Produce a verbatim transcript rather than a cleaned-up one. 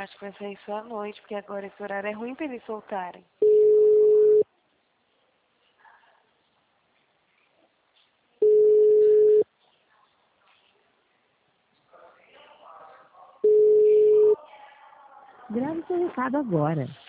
acho que vai sair só à noite, porque agora esse horário é ruim pra eles soltarem. Grave seu recado agora.